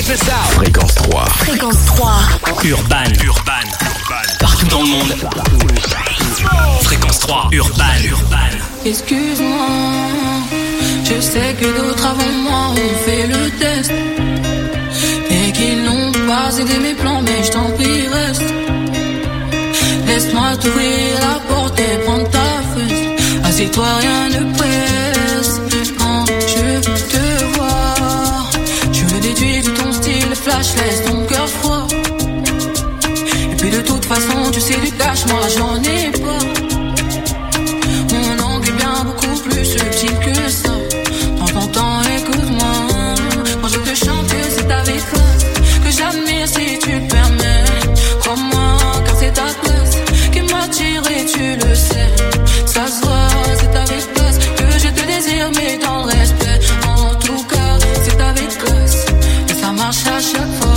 this out. Fréquence 3. Fréquence 3. Urban. Partout dans le monde. Fréquence 3. Urban. Excuse-moi, je sais que d'autres avant moi ont fait le test et qu'ils n'ont pas aidé mes plans, mais je t'en prie reste. Laisse-moi t'ouvrir la porte et prendre ta fesse. Assieds-toi, rien ne presse. Quand je te vois, je me déduis de ton style flash, laisse ton cœur froid. Et puis de toute façon, tu sais du cash, moi j'en ai pas. Mon angle est bien beaucoup plus subtil que ça. Prends ton temps, écoute-moi. Quand je te chante, c'est avec classe que j'admire si tu le permets. Crois-moi, car c'est ta classe qui m'attire et tu le sais. Ça se voit, c'est avec classe que je te désire, mais dans le respect. En tout cas, c'est avec classe et ça marche à chaque fois.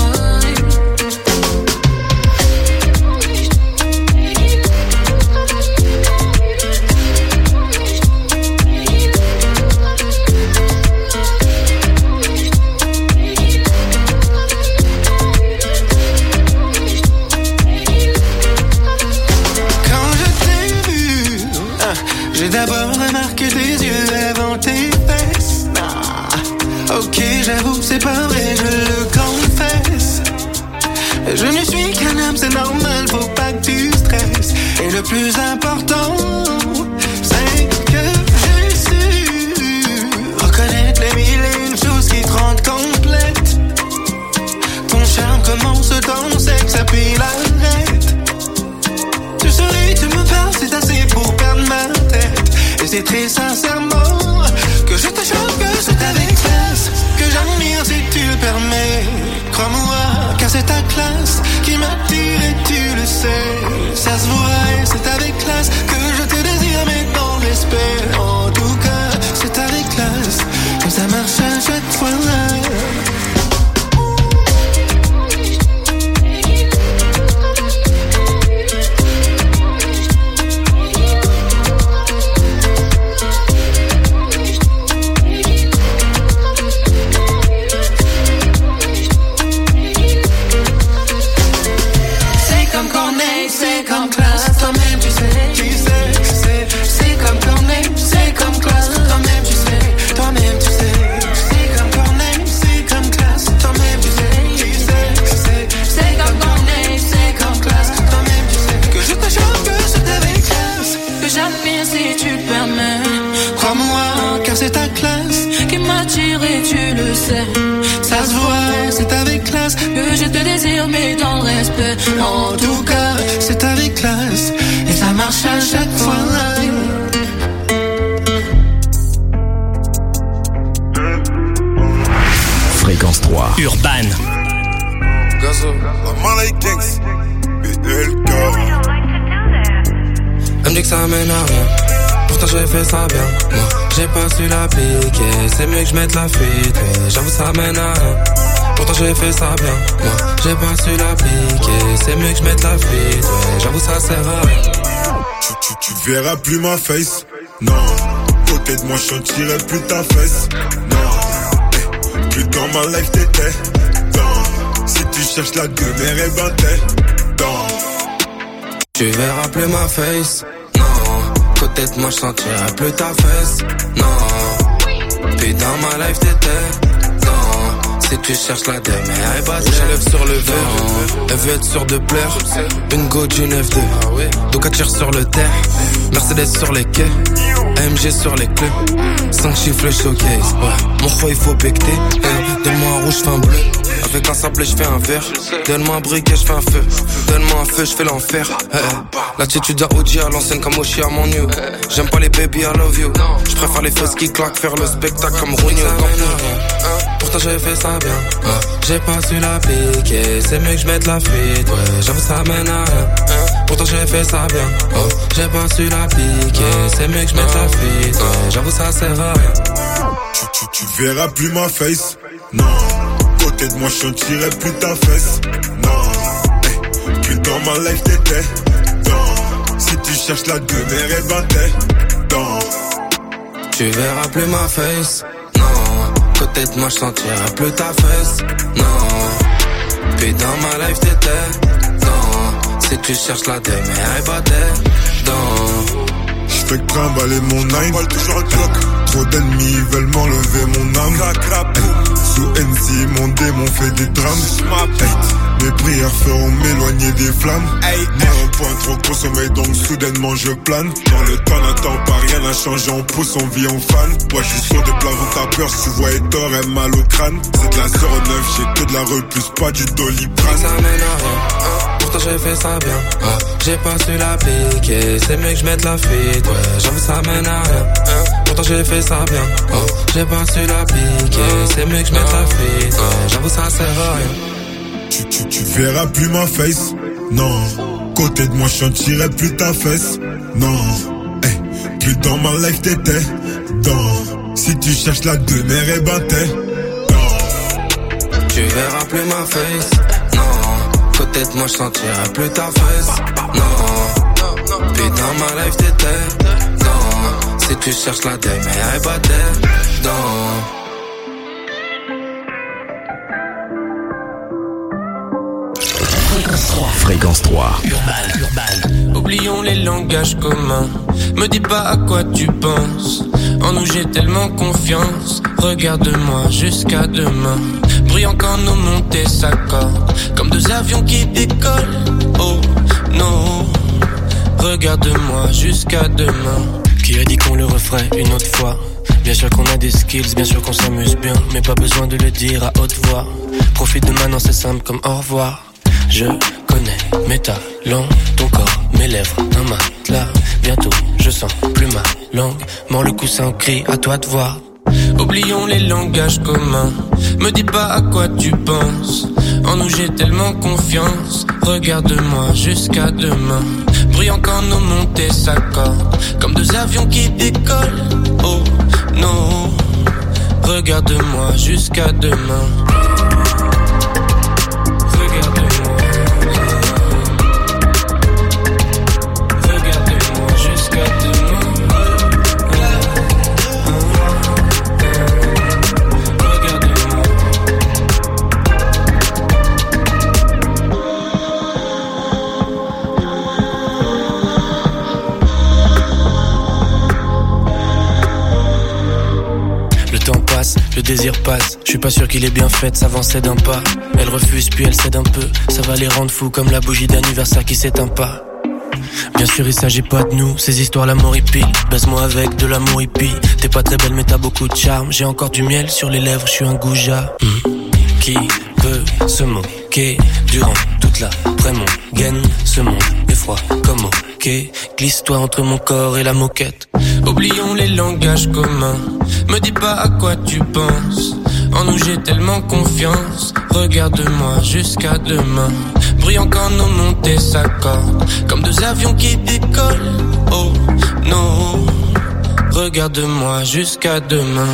J'ai d'abord remarqué tes yeux avant tes fesses. Ok, j'avoue, c'est pas vrai, je le confesse. Je ne suis qu'un homme, c'est normal, faut pas que tu stresses. Et le plus important, c'est que j'ai su reconnaître les mille et une choses qui te rendent complète. Ton charme commence dans sexe, puis l'arrête. Tu souris, tu me parles, c'est assez pour perdre ma tête. Et c'est très sincèrement que je te chante, que c'est avec classe que j'admire si tu le permets. Crois-moi, car c'est ta classe qui m'attire et tu le sais. Ça se voit et c'est avec classe que je te désire, mais dans le respect. En tout cas, c'est avec classe que ça marche à chaque fois. Et tu le sais, ça se voit, c'est avec classe que je te désire, mais dans le respect. En tout cas, c'est avec classe et ça marche à chaque fois. Fréquence 3. Urban. Gazo, Malay Gangs, BLK. Elle me dit que ça mène à rien. Pourtant j'ai fait ça bien, moi j'ai pas su l'appliquer. C'est mieux que je mette la fuite, ouais, j'avoue ça mène à rien. Pourtant j'ai fait ça bien, moi j'ai pas su l'appliquer. C'est mieux que je mette la fuite, ouais, j'avoue ça sert à rien. Tu verras plus ma face, non. Côté de moi je sentirai plus ta fesse, non. Plus dans ma life t'étais, non. Si tu cherches la demeure, et ben t'es, non. Tu verras plus ma face, non. Côté de moi, je sentirai plus ta fesse, non. Puis dans ma life, t'étais, non. Si tu cherches la demeure, et bah j'élève sur le verre. Elle veut être sûre de plaire. Une go d'une F2. Donc elle tire sur le terre. Mercedes sur les quais. AMG sur les clés. 5 chiffres le showcase, ouais. Mon roi il faut becter, donne-moi un rouge, j'fais un bleu. Avec un sablé j'fais un vert. Donne-moi un briquet, j'fais un feu. Donne-moi un feu, j'fais l'enfer. L'attitude à OG à l'ancienne comme Oshi à mon new. J'aime pas les baby, I love you. J'préfère les fesses qui claquent, faire le spectacle comme Rooney au Camp. Pourtant j'ai fait ça bien, j'ai pas su l'appliquer. C'est mieux que j'mette la fuite, ouais. J'avoue ça mène à rien. Pourtant j'ai fait ça bien, j'ai pas su l'appliquer. C'est mieux que j'mette la fuite, ouais. J'avoue ça sert à rien. Tu verras plus ma face, non. Côté de moi je sentirai plus ta fesse, non. Plus dans ma life t'étais, non. Si tu cherches la demeure, et ben t'es, non. Tu verras plus ma face, non. côté de moi, je sentirais plus ta fesse. Non, puis dans ma life t'étais. Non, si tu cherches la demeure, battait. Non. J'fais que trimballer mon nine, toujours clock. Trop d'ennemis veulent m'enlever mon âme. Sous NC, mon démon fait des drames. Mes prières feront m'éloigner des flammes. Moi un point trop consommé, donc soudainement je plane. Dans le temps n'attend pas, rien n'a changé, on pousse, on vit, on fan. Ouais, j'suis sur des plafonds, t'as peur, si tu vois et t'aurais mal au crâne. C'est de la 09, j'ai que de la repousse, pas du doliprane. Ça mène à rien, pourtant j'ai fait ça bien. J'ai pas su l'appliquer, c'est mieux que j'mette la fuite. Ouais, j'avoue ça mène à rien, pourtant j'ai fait ça bien. J'ai pas su l'appliquer, c'est mieux que j'mette la fuite. Ouais, j'avoue ça sert à rien. Tu verras plus ma face, non. Côté de moi, je sentirai plus ta fesse, non. Plus dans ma life t'étais, non. Si tu cherches la demeure, ben t'es, non. Tu verras plus ma face, non. Côté de moi, je sentirai plus ta fesse, non. Puis dans ma life t'étais, non. Si tu cherches la demeure, ben t'es, non. Fréquence 3. Urban. Oublions les langages communs. Me dis pas à quoi tu penses. En nous j'ai tellement confiance. Regarde-moi jusqu'à demain. Brillant quand nos montées s'accordent. Comme deux avions qui décollent. Oh non. Regarde-moi jusqu'à demain. Qui a dit qu'on le referait une autre fois? Bien sûr qu'on a des skills, bien sûr qu'on s'amuse bien. Mais pas besoin de le dire à haute voix. Profite de maintenant, c'est simple comme au revoir. Je connais mes talents, ton corps, mes lèvres, un matelas. Bientôt, je sens plus ma langue. Mord le coussin, crie, à toi de voir. Oublions les langages communs. Me dis pas à quoi tu penses. En nous j'ai tellement confiance. Regarde-moi jusqu'à demain. Brillant quand nos montées s'accordent. Comme deux avions qui décollent. Oh non. Regarde-moi jusqu'à demain. Le désir passe, je suis pas sûr qu'il est bien fait de s'avancer d'un pas. Elle refuse puis elle cède un peu, ça va les rendre fous comme la bougie d'anniversaire qui s'éteint pas. Bien sûr il s'agit pas de nous, ces histoires l'amour hippie. Baise-moi avec de l'amour hippie. T'es pas très belle mais t'as beaucoup de charme. J'ai encore du miel sur les lèvres, je suis un goujat. Qui peut se moquer durant toute l'après-mon-gaine? Ce monde est froid comme ok. Glisse-toi entre mon corps et la moquette. Oublions les langages communs. Me dis pas à quoi tu penses. En nous j'ai tellement confiance. Regarde-moi jusqu'à demain. Brillant quand nos montées s'accordent. Comme deux avions qui décollent. Oh non. Regarde-moi jusqu'à demain.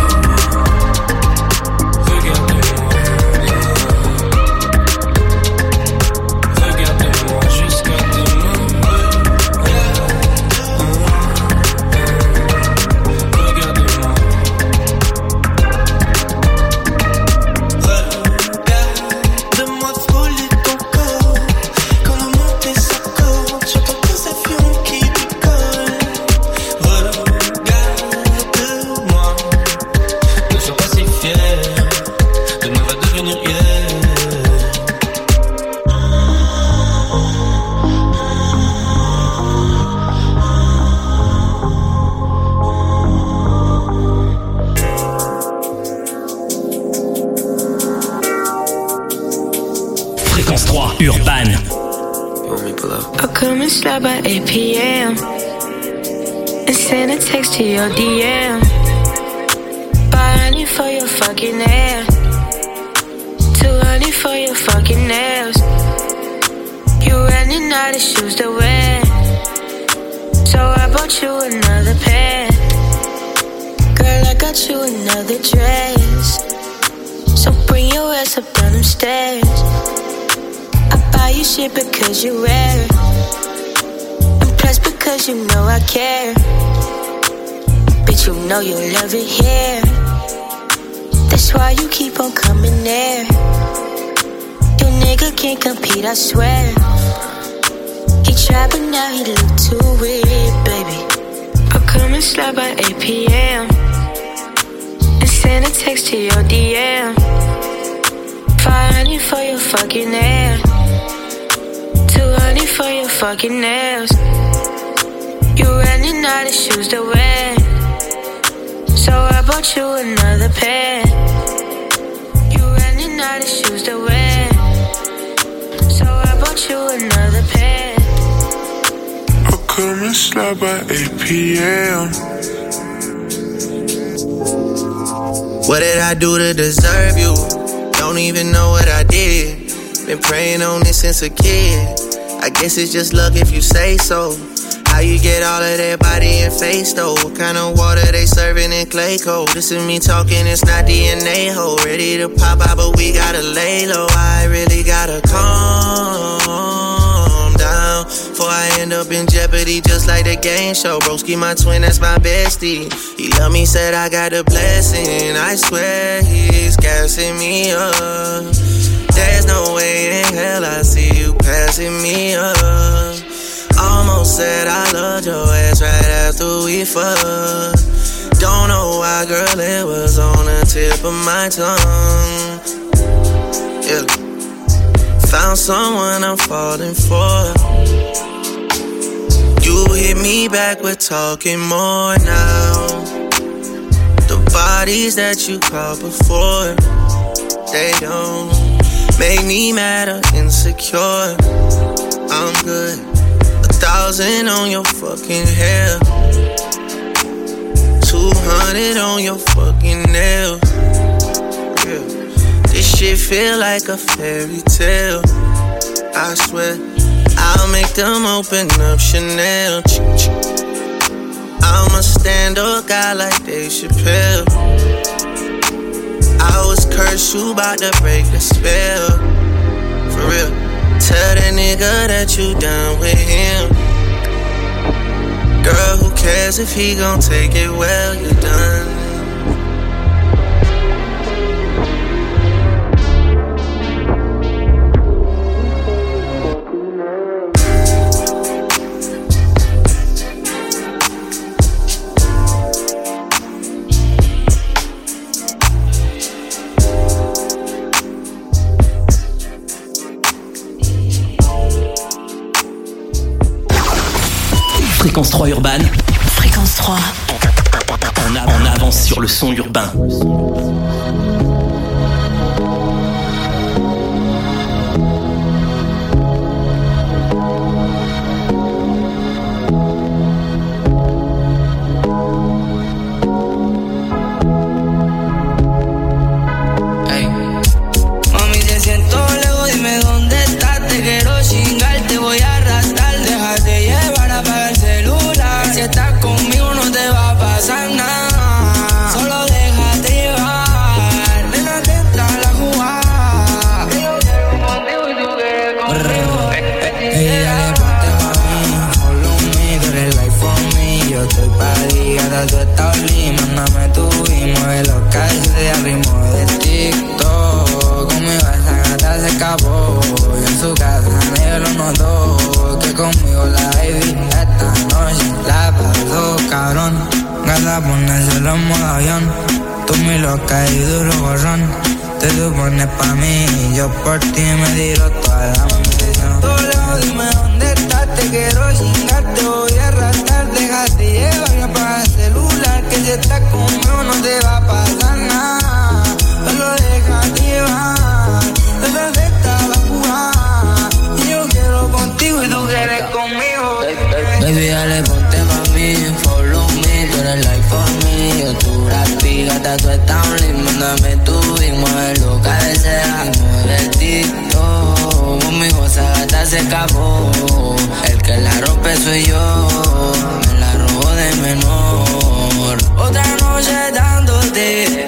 Urban. I'll come and slide by 8 p.m. and send a text to your DM. Buy honey for your fucking hair. Too early for your fucking nails. You running out of shoes to wear, so I bought you another pair. Girl, I got you another dress, so bring your ass up down them stairs. Buy you shit because you wear it, and plus because you know I care. Bitch, you know you love it here. why you keep on coming there. Your nigga can't compete, I swear. He tried, but now he look too weird, baby. I'll come and slide by 8 p.m. and send a text to your DM. 500 for your fucking hair, 200 for your fucking nails. You running out of shoes to wear, so I bought you another pair. You running out of shoes to wear, so I bought you another pair. I'll come and slide by 8 p.m. What did I do to deserve you? Don't even know what I did. Been praying on this since a kid. I guess it's just luck if you say so. How you get all of that body and face though? What kind of water they serving in clay cold? This is me talking, it's not DNA ho. Ready to pop out, but we gotta lay low. I really gotta calm down before I end up in jeopardy, just like the game show. Broski, my twin, that's my bestie. He love me, said I got a blessing. I swear he's gassing me up. There's no way in hell I see you passing me up. Almost said I loved your ass right after we fucked. Don't know why, girl, it was on the tip of my tongue. Yeah. Found someone I'm falling for. You hit me back, we're talking more now. The bodies that you caught before, they don't make me mad or insecure. I'm good. 1,000 on your fucking hair, 200 on your fucking nails. Yeah. This shit feel like a fairy tale. I swear, I'll make them open up Chanel. I'm a stand-up guy like Dave Chappelle. I was cursed, you bout to break the spell. For real. Tell that nigga that you done with him. Girl, who cares if he gon' take it well, you done. Fréquence 3 urbaine. Fréquence 3. On avance sur le son urbain. Hey. Mami, te siento lejos, dime dónde estás. Te quiero chingar, te voy a arrastrar. Déjate llevar, apaga el celular. Si estás conmigo no te va a pasar nada. Solo déjate llevar. Ven atenta a la jugada. Yo quiero contigo y tú quieres conmigo. Ella le ponte pa' mí, follow me, tú eres life for me. Yo estoy pa' ti, gata, tú estás lima. Mándame tu y mueve los calles de ritmo de TikTok. Conmigo esa gata se escapó. Y en su casa nadie lo notó. Que conmigo la baby esta noche la pasó cabrón. Gata, ponérselo en modo avión. Tú muy loca y duro borrón. Te supones pa' mí y yo por ti me tiro toda la munición. Todo lejos, dime dónde estás. Te quiero chingar, te voy a arrastrar. Déjate llevar y apaga el celular. Que si estás conmigo no te va a pasar nada. Solo déjate llevar. Esa recta la jugada. Y yo quiero contigo y tú quieres conmigo. Baby, dale, ponte pa' mí, follow me. Tú eres life for me. Yo tu rapi, gata, tú estás link. Mándame tu y mueve loca de ese ritmo del TikTok. Conmigo esa gata se escapó. El que la rompe soy yo. Me la robo de menor. Otra noche dándote,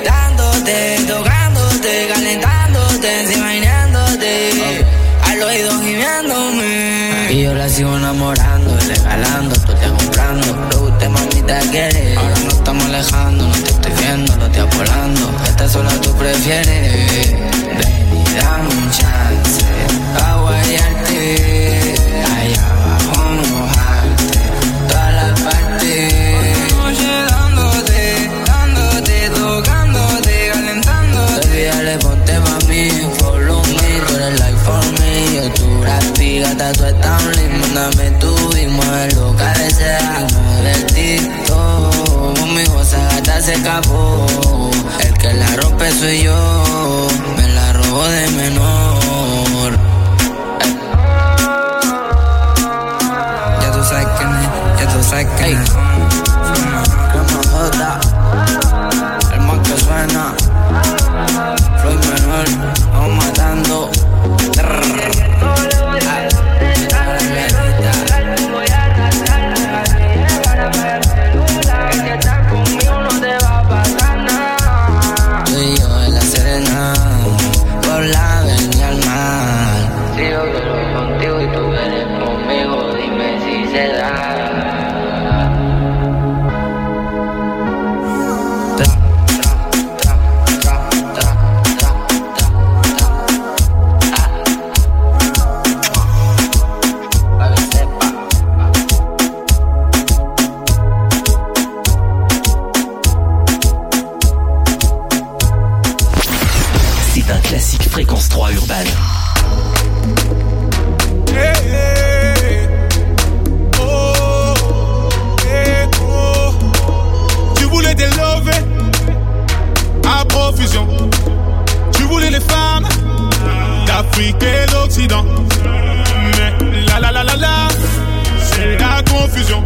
tocándote, calentándote, encima imaginándote. Al oído gimiéndome. Y yo la sigo enamorando, regalando, tú te comprando. Lo usted mamita quiere. Ahora nos estamos alejando, no te estoy viendo, no te volando. Esta esa sola tú prefieres. Ven y dame un chance a guayarte, allá abajo mojarte, toda la parte. Noche dándote, tocándote, calentándote. Baby, dale, ponte mami, follow me, tú eres like for me. Yo tu gratis, gata, tú estás un lindo. Dame tu ritmo, es lo que deseas, no de ti. Mi goza gata se escapó. El que la rompe soy yo. Me la robó de menor. Ya tú sabes quién es. Ya tú sabes quién es. El más que suena. Floyd menor. Vamos matando. Fréquence 3 urbaine. Hey, hey. Oh, hey, oh. Tu voulais des lovés à profusion. Tu voulais les femmes d'Afrique et d'Occident. Mais la, c'est la confusion.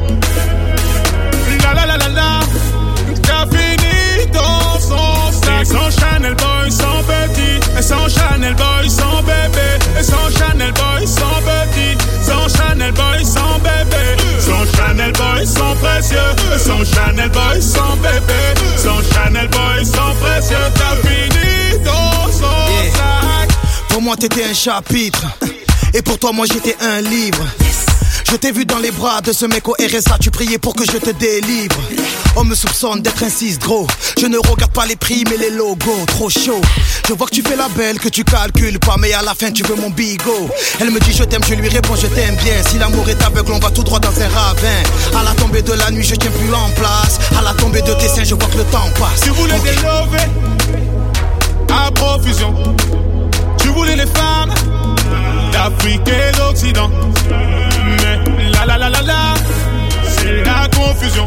La, t'as fini dans son sac. Sans Chanel boy, sans petit. Et sans Chanel boy, sans bébé. Et sans Chanel boy, sans petit. Sans Chanel boy, sans bébé. Sans Chanel boy, sans précieux. Et sans Chanel boy, sans bébé. Sans Chanel boy, sans précieux. T'as fini dans son sac. Pour moi t'étais un chapitre. Et pour toi moi j'étais un livre. Je t'ai vu dans les bras de ce mec au RSA. Tu priais pour que je te délivre. On me soupçonne d'être un cisdro. Je ne regarde pas les prix mais les logos. Trop chaud. Je vois que tu fais la belle, que tu calcules pas. Mais à la fin tu veux mon bigot. Elle me dit je t'aime, je lui réponds je t'aime bien. Si l'amour est aveugle on va tout droit dans un ravin. À la tombée de la nuit je tiens plus en place. À la tombée de tes seins je vois que le temps passe. Tu voulais des lovés à profusion. Tu voulais les femmes d'Afrique et d'Occident. Mais la, c'est la confusion.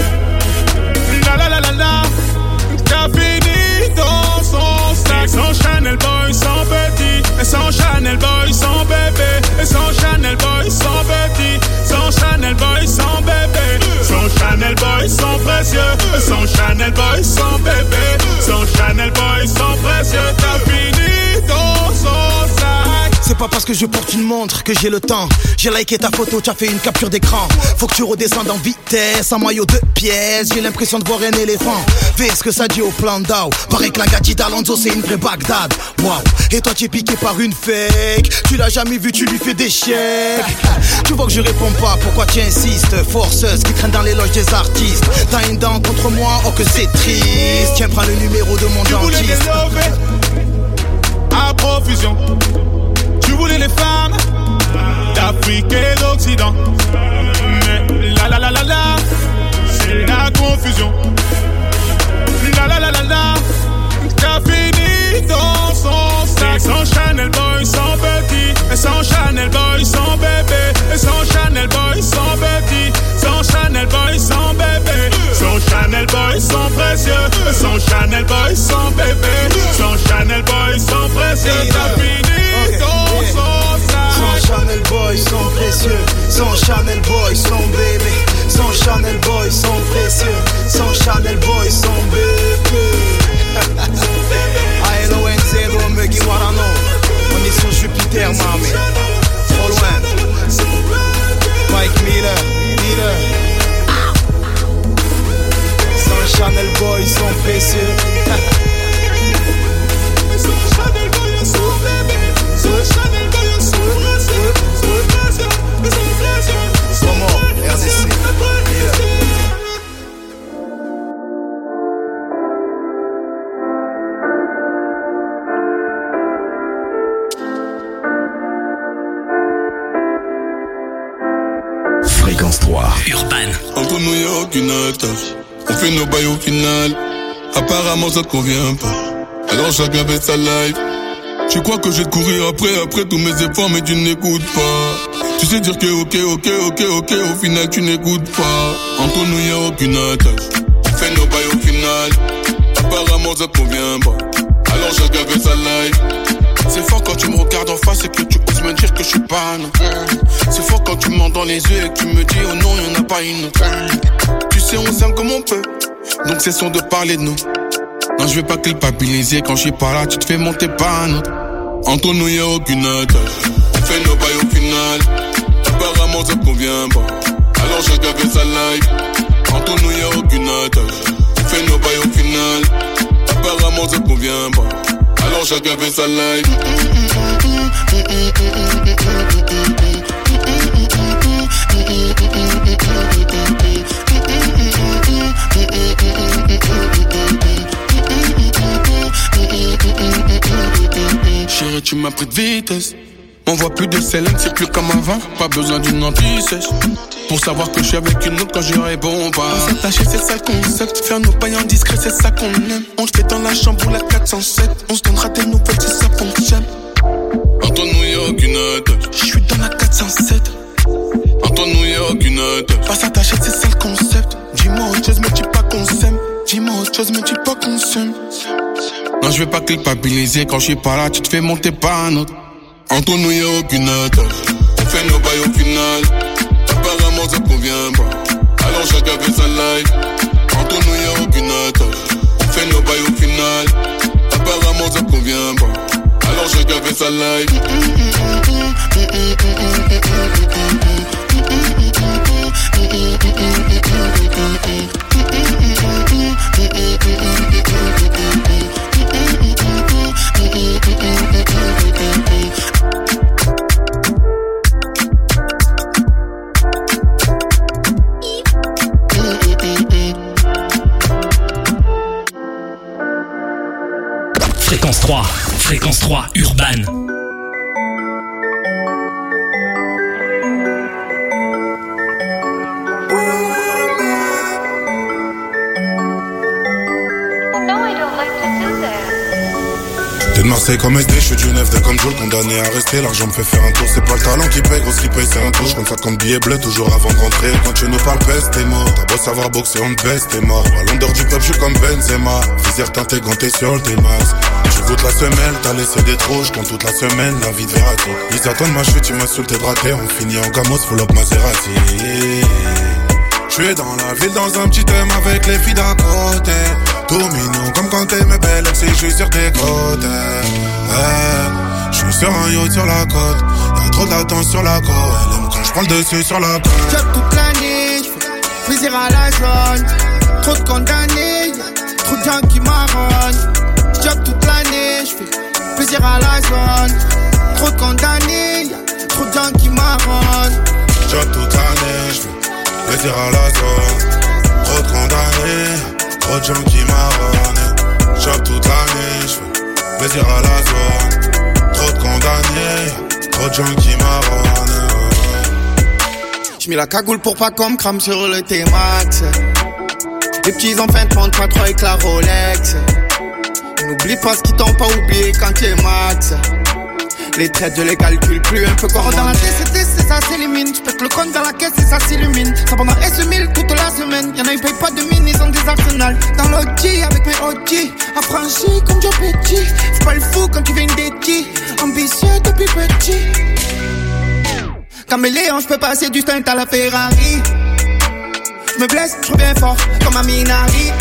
La, t'as fini dans son sac. Sans Chanel boy, sans petit. Et sans Chanel boy, sans bébé. Et sans Chanel boy, sans petit. Sans Chanel boy, sans bébé. Sans Chanel boy, sans précieux. Et sans Chanel boy, sans bébé. Sans Chanel boy, sans précieux. T'as fini dans son sac. C'est pas parce que je porte une montre que j'ai le temps. J'ai liké ta photo, t'as fait une capture d'écran. Faut que tu redescendes en vitesse, en maillot de pièces. J'ai l'impression de voir un éléphant. Fais ce que ça dit au plan d'Ao. Pareil que la gâchis d'Alonso c'est une vraie Bagdad. Waouh. Et toi tu es piqué par une fake. Tu l'as jamais vu, tu lui fais des chèques. Tu vois que je réponds pas, pourquoi tu insistes? Forceuse qui traîne dans les loges des artistes. T'as une dent contre moi, oh que c'est triste. Tiens, prends le numéro de mon dentiste. Tu voulais des lovés à profusion. Tu voulais les femmes d'Afrique et d'Occident. Mais la, c'est la confusion. La, t'as fini dans son sac. Sans Chanel boy, sans petit. Et sans Chanel boy, sans bébé. Et sans Chanel boy, sans petit. Sans Chanel boy, sans bébé. Sans Chanel boy, sans précieux. Et sans Chanel boy, sans bébé. Sans Chanel boy, sans précieux. T'as fini dans son sac. Sans Chanel boy, sans précieux. Sans Chanel boy, sans bébé. Sans Chanel boy, sans précieux. Sans Chanel boy, sans bébé. A-L-O-N-Z-O, Muggy Warano. On est sur Jupiter, mamie. Trop loin. Mike Miller. Sans Chanel boy, sans précieux. Sans Chanel boy, sans bébé. Sans Chanel boy, sans précieux. Sans précieux, sans précieux. Somo, RDC. Fréquence 3. Urban. Entre nous y'a aucune attache. On fait nos bails au final. Apparemment ça te convient pas. Alors chacun fait sa life. Tu crois que je vais te courir après tous mes efforts, mais tu n'écoutes pas. Tu sais dire que ok, au final tu n'écoutes pas. Entre nous y'a aucune attache. On fait nos bails au final. Apparemment ça te convient pas. Alors chacun fait sa life. C'est fort quand tu me regardes en face et que tu oses me dire que je suis pas non. C'est fort quand tu me mens dans les yeux et que tu me dis oh non y'en a pas une autre. Tu sais on s'aime comme on peut, donc cessons de parler de nous. Non je vais pas culpabiliser, quand je suis pas là tu te fais monter pas un autre. Entre nous y'a aucune attache. On fait nos bails au final. Apparemment ça te convient pas. Alors chacun fait sa life. Entre nous y'a aucune attache. On fait nos bails au final. Apparemment ça te convient pas. Alors chacun fait sa life. Chérie, tu m'as pris de vitesse. On voit plus de Célène, c'est plus comme avant. Pas besoin d'une anti-sèche pour savoir que je suis avec une autre quand j'aurai bon pas. On s'attacher, c'est ça le concept. Faire nos pailles en discret, c'est ça qu'on aime. On se fait dans la chambre ou la 407. On se donnera des nouvelles si ça fonctionne. Entre nous y'a aucune attache. Je suis dans la 407. Entre nous y'a aucune attache. Pas s'attacher, c'est ça le concept. Dis-moi autre chose, mais dis pas qu'on s'aime. Dis-moi autre chose, mais dis pas qu'on s'aime. Non, je vais pas culpabiliser, quand je suis pas là, tu te fais monter pas un autre. Entre nous y'a aucune attache. On fait nos bails au final. Apparemment ça convient pas. Alors chacun fait sa life. Entre nous y'a aucune attache. On fait nos bails au final. Apparemment ça convient pas. Alors chacun fait sa life. Fréquence 3, Urban. T'es de Marseille comme SD, je suis du 9 comme Joel, condamné à rester. L'argent me fait faire un tour, c'est pas le talent qui paye, gros ce qui paye c'est un tour. Je compte 50 billets bleus toujours avant de rentrer. Quand tu nous parles peste, t'es mort. T'as beau savoir boxer, on te baisse, t'es mort. À l'ondeur du peuple, je suis comme Benzema. Visière teinté, ganté sur le T-Max. Tu goûtes la semelle, t'as laissé des trous. Je compte toute la semaine, la vie de Verratti. Ils attendent ma chute, tu m'insultes et braqué. On finit en gamos, full up Maserati. Je suis dans la ville, dans un petit thème avec les filles d'à côté. Tout mignon comme quand t'es mes belles ex et je suis sur tes côtes. Je suis sur un yacht sur la côte. Y'a trop de latence sur la côte. Elle aime quand je prends le dessus sur la côte. Job toute l'année, j'fais plaisir à la zone. Trop de condamnés, y'a trop de gens qui marronnent. Job toute l'année, j'fais plaisir à la zone. Trop de condamnés, y'a trop de gens qui marronnent. Job toute l'année, j'fais plaisir à la zone. Trop de condamnés, trop de gens qui marronnent. Job toute l'année, j'fais plaisir à la zone. Trop de condamnés, trop de gens qui marronnent. J'mets la cagoule pour pas qu'on me crame sur le T-Max. Les petits enfants te montrent pas trop avec la Rolex. N'oublie pas ce qu'ils t'ont pas oublié quand t'es max. Les traites je les calcule plus un peu comme dans la TCT, c'est ça s'élimine. J'pète le compte dans la caisse et ça s'illumine. Ça pendant S1000 toute la semaine. Y'en a ils payent pas de mine, ils ont des arsenals. Dans l'OG avec mes OG, affranchi comme Joe Petit. Fais pas le fou quand tu viens d'Eti. Ambitieux depuis petit. Caméléon, j'peux passer du stunt à la Ferrari. J'me blesse, j'reviens fort comme un Minari.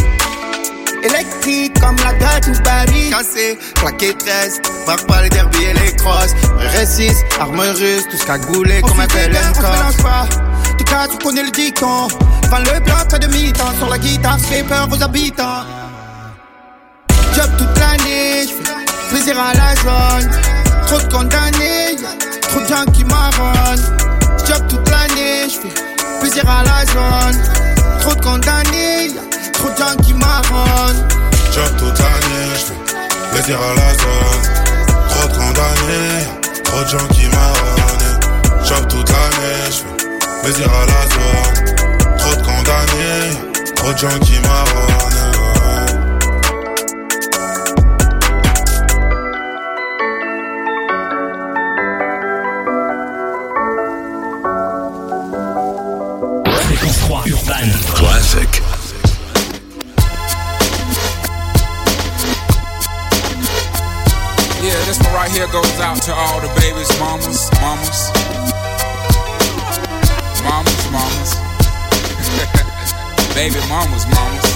Électrique comme la gâte ou Paris. Cassé, plaqué 13, marque pas les derbies et les crosses. R6, arme russe, tout ce cagoulé comme un PLM. On se mélange pas, tout cas tu connais le dicton. Vend le bloc à demi-temps, sur la guitare j'fais peur aux habitants. Job toute l'année, j'fais plaisir à la zone. Trop de condamnés, y'a trop de gens qui marronnent. Job toute l'année, j'fais plaisir à la zone. Trop de condamnés, y'a trop de gens qui marronnent. Job toute l'année, j'fais plaisir à la zone. Trop de condamnés, trop de gens qui marronnent. Job toute l'année, j'fais mais ira à la zone. Trop de condamnés, trop de gens qui marronnent. Fréquence 3 Urban Classic. Yeah, this one right here goes out to all the babies, mamas. Baby mamas.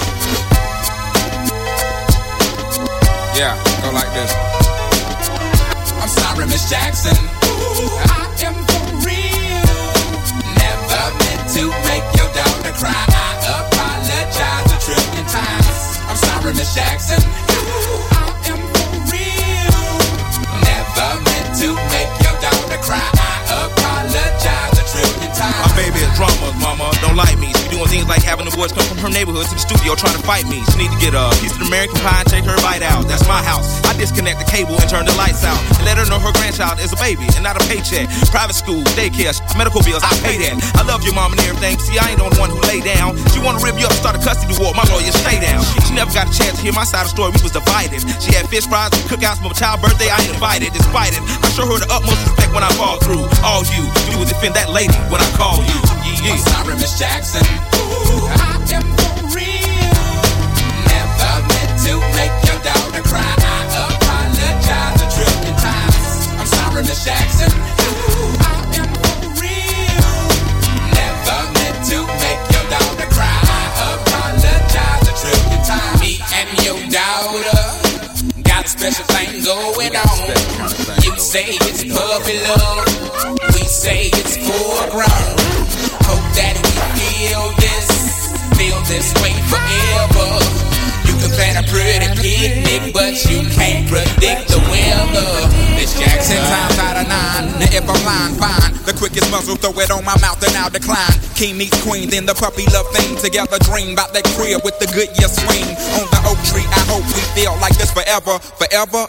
Yeah, go like this. I'm sorry, Miss Jackson. Ooh, I am for real. Never meant to make your daughter cry. I apologize a trillion times. I'm sorry, Miss Jackson. Ooh, I am for real. Never meant to make your daughter cry. I apologize a trillion times. My baby is drama, mama. Don't like me. She doing things like having the boys come from her neighborhood to the studio trying to fight me. She need to get a piece of American pie and take her bite out. That's my house. I disconnect the cable and turn the lights out and let her know her grandchild is a baby and not a paycheck. Private school, daycare, medical bills, I pay that. I love your mom and everything. See, I ain't the only one who lay down. She wanna rip you up, start a custody war. My lawyer, stay down. She never got a chance to hear my side of the story. We was divided. She had fish fries and cookouts for my child's birthday. I ain't invited. Despite it, I show her the utmost respect when I fall through. All you will defend that lady when I call you. Yeah. I'm sorry, Miss Jackson. Ooh, I am for real. Never meant to make your daughter cry. I apologize a trillion times. I'm sorry, Miss Jackson. Ooh, I am for real. Never meant to make your daughter cry. I apologize a trillion times. Me and your daughter got a special thing going on. You say it's puppy love. We say it's foreground. Hope that we feel this way forever. You can plan a pretty picnic, but you can't predict the weather. Miss Jackson, times out of 9. Now if I'm lying, fine. The quickest muzzle, throw it on my mouth and I'll decline. King meets queen, then the puppy love thing. Together dream about that crib with the Goodyear swing. On the oak tree, I hope we feel like this forever. Forever,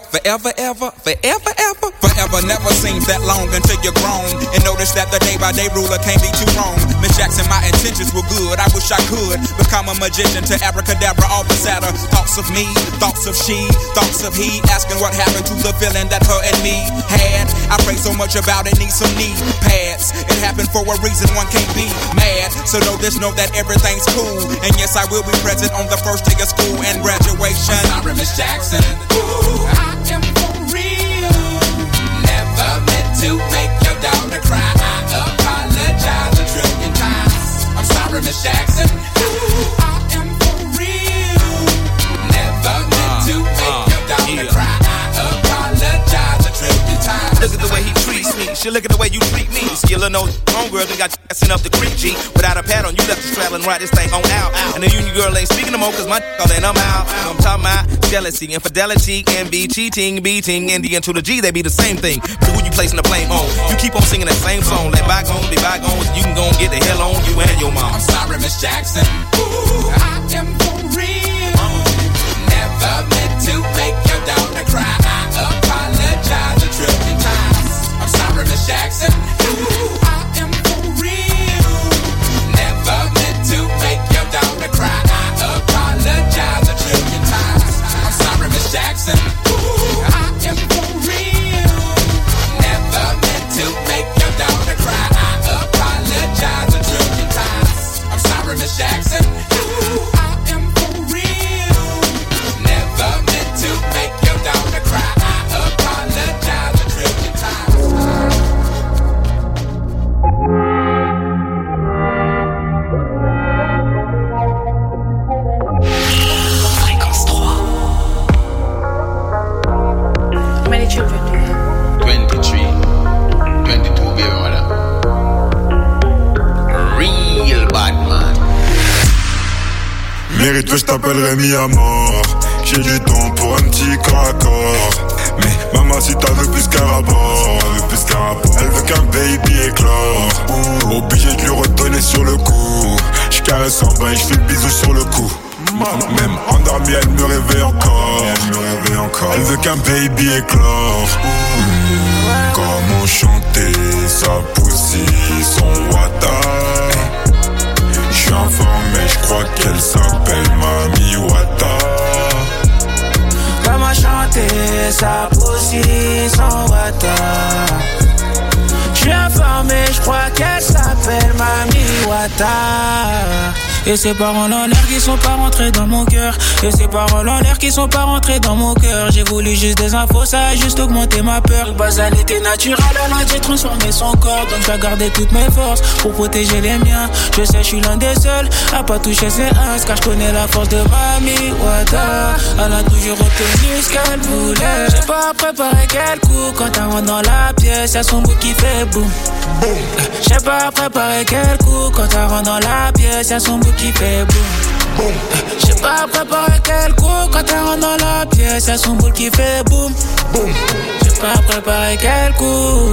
never seems that long until you're grown. And notice that the day-by-day ruler can't be too wrong. Miss Jackson, my intentions were good. I wish I could become a magician to abracadabra all the sadder. Thoughts of me, thoughts of she, thoughts of he. Asking what happened to the feeling that her and me had. I pray so much about it, need some knee pads. It happened for a reason, one can't be mad. So know this, know that everything's cool. And yes, I will be present on the first day of school and graduation. I'm sorry, Miss Jackson. Ooh, I am for real. Never meant to make your daughter cry. I apologize a trillion times. I'm sorry, Miss Jackson. Ooh, I am for real. Never meant to make your daughter cry. I apologize a trillion times. Look at the way he treats me. She look at the way you treat me. Skillin' those homegirls and got sent up the creek, G. Without a pad on, you left the straddle and ride this thing on out. And the union girl ain't speaking no more, cause my all in, I'm out. I'm talking about jealousy, infidelity, envy, cheating, beating, and the N to the G, they be the same thing. But who you placing the blame on? You keep on singing that same song. Let bygones be bygones. You can go and get the hell on you and your mom. I'm sorry, Miss Jackson. Ooh, I am for real. Never meant to make your daughter cry. I apologize a trillion times. I'm sorry, Miss Jackson. Ooh, I am for real. Never meant to make your daughter cry. I apologize a trillion times. I'm sorry, Miss Jackson. Ooh, I am for real. Never meant to make your daughter cry. I apologize a trillion times. I'm sorry, Miss Jackson. Ooh, I am for real. Never meant to make your daughter cry. I apologize a trillion times. Fréquence 3. How many children do you have? 23. 22, baby mother. Real bad man. Mérite que je t'appellerai mis à mort. J'ai du temps pour un petit corps à corps. Mais maman, si t'as veux plus qu'un rapport, elle veut qu'un baby éclore. Obligé de lui redonner sur le coup. J'caresse en bas et j'fais le bisou sur le cou. Même endormie, elle me réveille encore. Elle veut qu'un baby éclore. Comment chanter sa pussy, son wata. J'suis informé, j'crois qu'elle s'appelle Mami Wata. Comment chanter sa pussy, son wata. J'suis informé, j'crois qu'elle s'appelle Mami Wata. Et ces paroles en l'air qui sont pas rentrées dans mon cœur. Et ces paroles en l'air qui sont pas rentrées dans mon cœur. J'ai voulu juste des infos, ça a juste augmenté ma peur. Le bazar était naturel, alors j'ai transformé son corps. Donc j'ai gardé toutes mes forces pour protéger les miens. Je sais, je suis l'un des seuls à pas toucher ses uns, car je connais la force de Mami Wata. Elle a toujours obtenu ce qu'elle voulait. J'ai pas préparé quel coup quand elle rentre dans la pièce. Y'a son bout qui fait boum. J'ai pas préparé quel coup quand elle rentre dans la pièce. Y'a son bout qui fait boum. J'ai pas préparé quel coup quand elle rentre dans la pièce. Y'a son boule qui fait boum. J'ai pas préparé quel coup.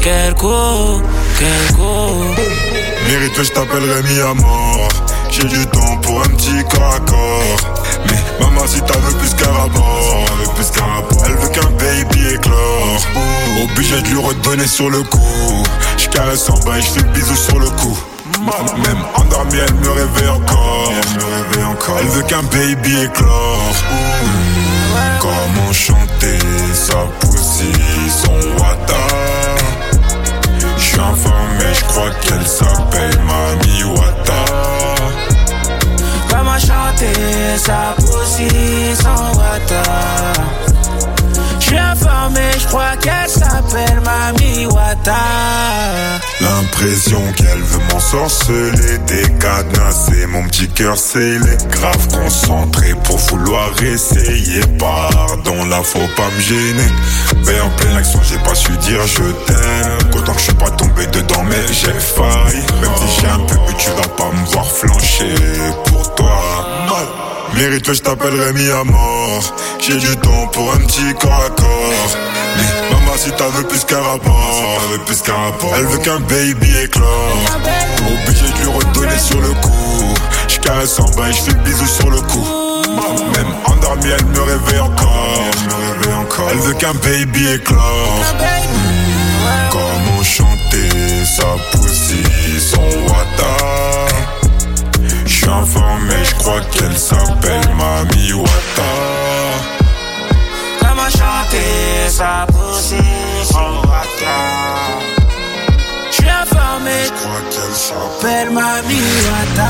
Mérite, je t'appellerai mis à mort. J'ai du temps pour un petit corps à corps. Mais maman, si t'as veux plus qu'un rapport. Elle veut qu'un baby éclore. Obligé de lui redonner sur le coup. J'caresse en bas et j'fais bisous sur le cou. Même endormie, elle me réveille encore. Elle veut qu'un baby éclore. Comment chanter sa pussy, son wata. J'suis informé, j'crois qu'elle s'appelle Mami Wata. Comment chanter sa pussy, son wata. J'suis informé, j'crois qu'elle s'appelle Mami Wata. L'impression qu'elle veut m'ensorceler, décadenasser mon petit cœur scellé. Grave concentré pour vouloir essayer. Pardon, là faut pas me gêner. Mais en pleine action, j'ai pas su dire je t'aime. Qu'autant que je suis pas tombé dedans, mais j'ai failli. Même si j'ai un peu bu, tu vas pas me voir flancher pour toi. Mérite, je t'appellerai mis à mort. J'ai du temps pour un petit corps à corps. Mais maman, si t'as veux plus qu'un rapport. Elle veut qu'un baby éclore. Obligé de lui redonner sur le coup. J'caresse en bas et j'fais bisous sur le cou. Même endormie, elle me réveille encore. Elle veut qu'un baby éclore. Comment chanter sa pussy, son wata. J'suis informé, j'crois qu'elle s'appelle Mami Wata. Comment chanter sa pussy, son wata. J'suis informé, j'crois qu'elle s'appelle Mami Wata.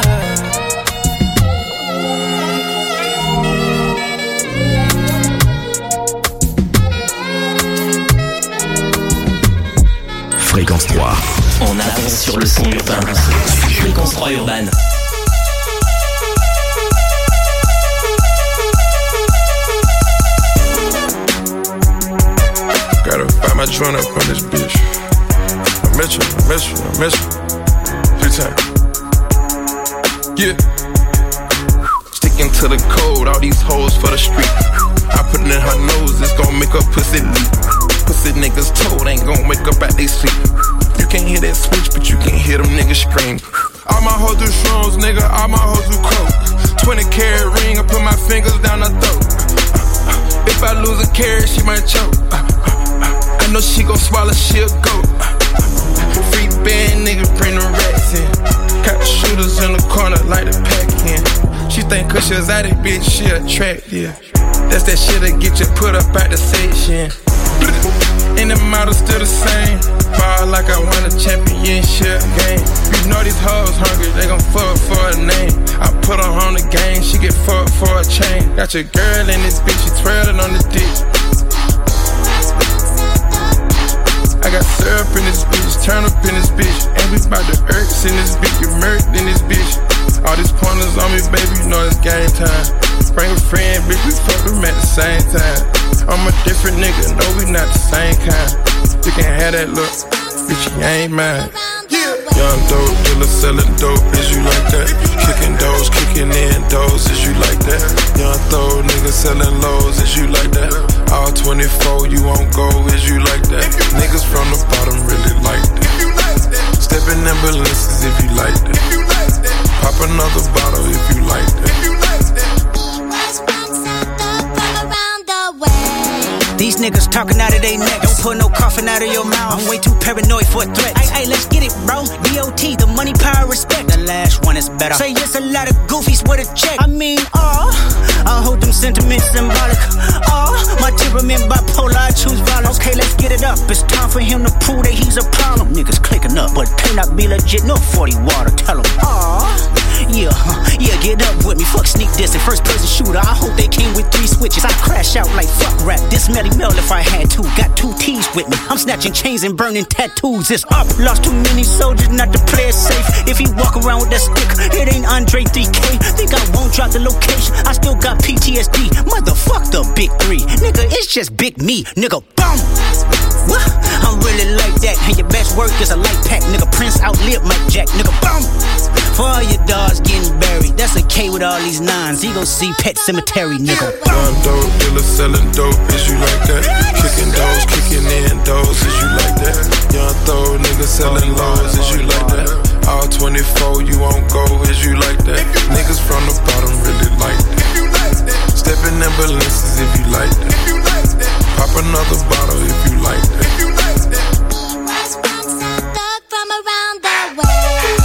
Fréquence 3. On avance sur le son urbain. Fréquence 3 urbaine. Gotta find my joint up on this bitch. I miss you. Two times. Yeah. Sticking to the code, all these hoes for the street. I put it in her nose, it's gon' make her pussy leak. Pussy niggas told ain't gon' wake up at they sleep. You can't hear that switch, but you can hear them niggas scream. All my hoes do shrooms, nigga, all my hoes do coke. 20-carat ring, I put my fingers down her throat. If I lose a carat, she might choke. I know she gon' swallow, she'll go. Free band, nigga, bring the rats in. Got the shooters in the corner, like the pack in. She think cause she was at it, bitch, she attractive. That's that shit that get you put up at the section. And the model still the same. Ball like I won a championship game. You know these hoes hungry, they gon' fuck for a name. I put her on the game, she get fucked for a chain. Got your girl in this bitch, she twirling on the dick. I got syrup in this bitch, turn up in this bitch. And we bout to irks in this bitch, get murked in this bitch. All these pointers on me, baby, you know it's game time. Bring a friend, bitch, we fuck them at the same time. I'm a different nigga, no, we not the same kind. You can have that look, bitch, you ain't mine. Young dope dealer selling dope, is you like that? Kicking doors, kicking in doors, is you like that? Young throw nigga selling lows, is you like that? All 24, you won't go, is you like that? Niggas from the bottom really like that. Stepping ambulances if you like that. Pop another bottle if you like that. These niggas talking out of their neck. Don't put no coffin out of your mouth. I'm way too paranoid for a threat. Hey, let's get it, bro. DOT, the money, power, respect. The last one is better. Say yes, a lot of goofies with a check. I mean, I hold them sentiments symbolic. My temperament bipolar, I choose violence. Okay, let's get it up. It's time for him to prove that he's a problem. Niggas clicking up, but pay not be legit. No 40 water, tell him. Yeah, get up with me. Fuck sneak this and first person shooter. I hope they came with 3 switches. I'd crash out like fuck rap. This Melly Mel if I had to. Got 2 T's with me. I'm snatching chains and burning tattoos. It's up. Lost too many soldiers not to play it safe. If he walk around with that stick, it ain't Andre 3K. Think I won't drop the location. I still got PTSD. Motherfuck the big 3. Nigga, it's just big me. Nigga, boom. What? I'm really like that. And your best work is a light pack. Nigga, Prince outlived Mike Jack. Nigga, boom. For all your dogs getting buried. That's a K with all these 9s. He gon' see Pet Cemetery, nigga. Young dope dealer selling dope. Is you like that? Kicking doors, kicking in doors. Is you like that? Young throw nigga selling lows. Is you like that? All 24 you won't go. Is you like that? Niggas from the bottom really like that. Stepping in balances if you like that. Pop another bottle if you like that. Thug from around the world.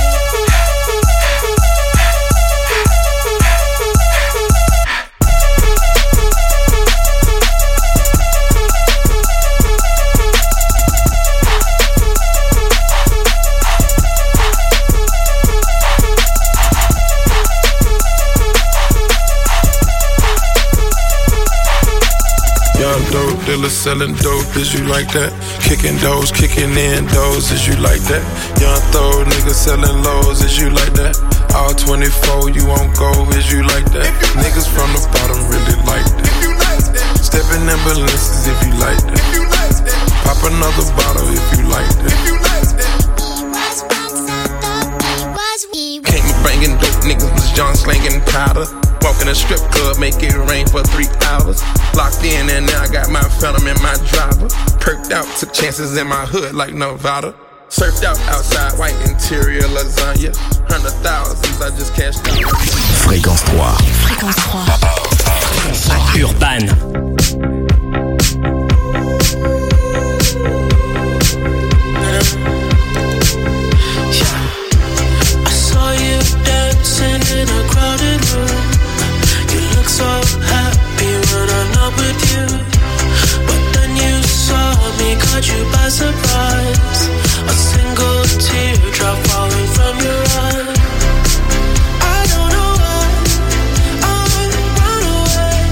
Young dope dealer selling dope, is you like that? Kicking doors, kicking in doors, is you like that? Young throw nigga selling lows, is you like that? All 24 you won't go, is you like that? Niggas from the bottom really like that. Stepping in balances if you like that. Pop another bottle if you like that. Came bringing dope niggas, was John slanging powder. Walking a strip club, make it rain for 3 hours. Locked in and now I got my phantom in my driver. Perked out, took chances in my hood like Nevada. Surfed out outside, white interior lasagna. 100,000s, I just cashed out. Fréquence 3. Fréquence 3. Urban. In a crowded room, you look so happy when I'm not with you. But then you saw me, caught you by surprise. A single teardrop falling from your eye. I don't know why I run away.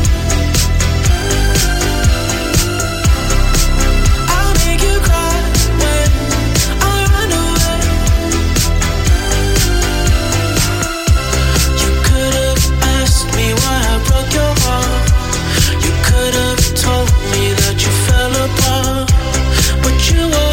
I'll make you cry when I run away. Me why I broke your heart. You could have told me that you fell apart, but you were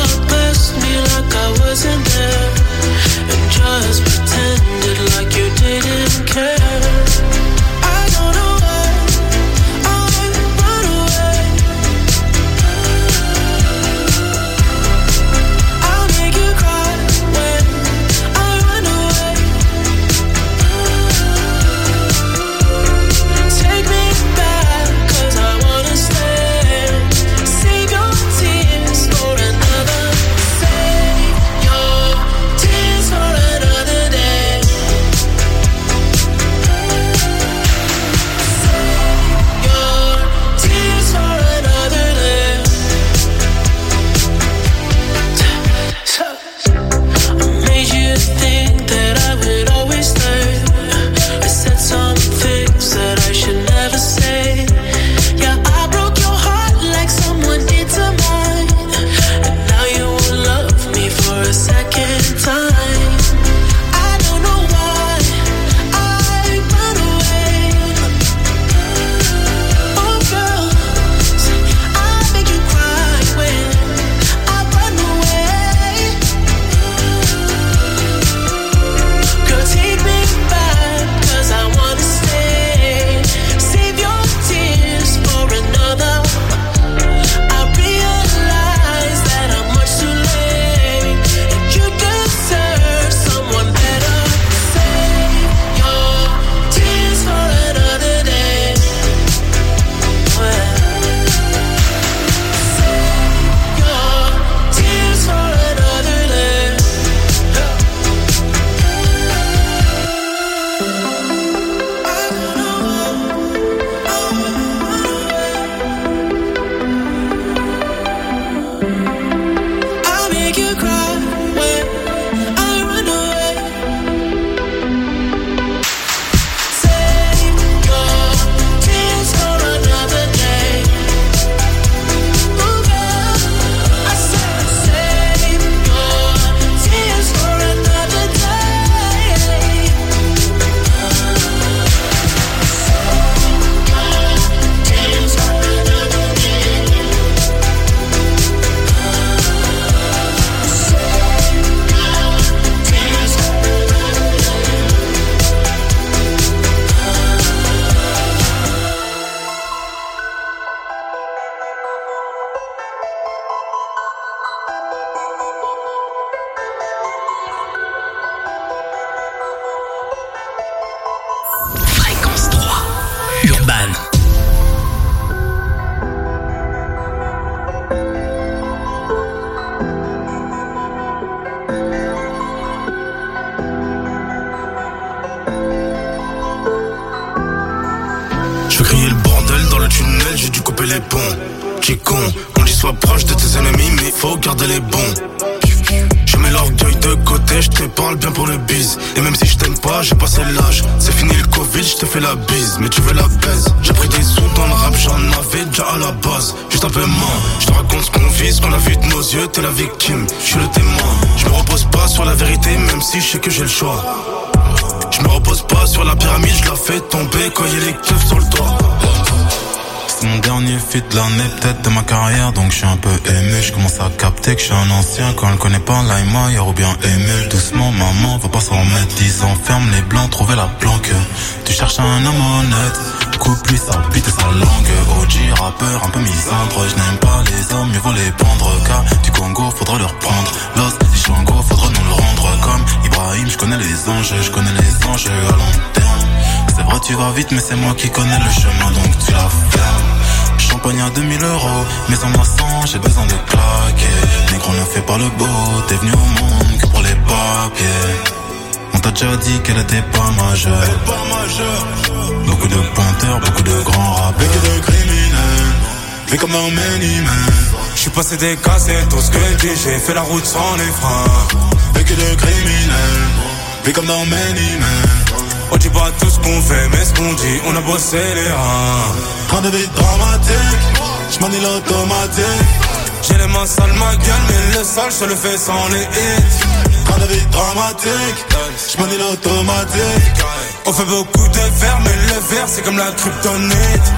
bons. Tu es con, on dit sois proche de tes ennemis, mais faut garder les bons. Je mets l'orgueil de côté, je te parle bien pour le bise. Et même si je t'aime pas, j'ai passé l'âge. C'est fini le Covid, je te fais la bise, mais tu veux la baise. J'ai pris des sous dans le rap, j'en avais déjà à la base. Juste un peu moins, je te raconte ce qu'on vit, ce qu'on a vu de nos yeux, t'es la victime, je suis le témoin. Je me repose pas sur la vérité, même si je sais que j'ai le choix. Je me repose pas sur la pyramide, je la fais tomber quand y'a les keufs sur le toit. C'est mon dernier feat de l'année, peut-être de ma carrière, donc je suis un peu ému. Je commence à capter que je suis un ancien. Quand elle connaît pas Laima, ou bien ému. Doucement, maman, va pas s'en remettre. 10 ans, ferme les blancs, trouver la planque. Tu cherches un homme honnête, coupe-lui sa bite et sa langue. OG, rappeur, un peu misandre. Je n'aime pas les hommes, mieux vaut les pendre. Car du Congo, faudra leur prendre. Los, si Shango, faudra nous le rendre. Comme Ibrahim, je connais les anges, je connais les anges à long terme. C'est vrai tu vas vite mais c'est moi qui connais le chemin donc tu la fermes. Champagne à 2000 €, mais en maçon j'ai besoin de claquer. Négro ne fait pas le beau, t'es venu au monde que pour les papiers. On t'a déjà dit qu'elle était pas majeure. Beaucoup de pointeurs, beaucoup de grands rappeurs. Beaucoup de criminels, vu comme dans Many Men. J'suis passé des cassettes, tout ce que j'ai dit, j'ai fait la route sans les freins. Beaucoup de criminels, vu comme dans Many Men. On dit pas tout ce qu'on fait, mais ce qu'on dit, on a bossé les reins. Train de vie dramatique, j'manie l'automatique. J'ai les mains sales, ma gueule, mais le sale, je le fais sans les hits. Train de vie dramatique, j'manie l'automatique. On fait beaucoup de verre, mais le verre, c'est comme la kryptonite.